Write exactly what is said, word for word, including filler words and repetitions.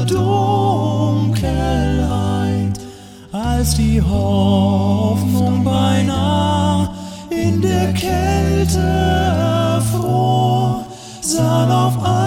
Dunkelheit, als die Hoffnung beinahe in der Kälte erfror, sahen auf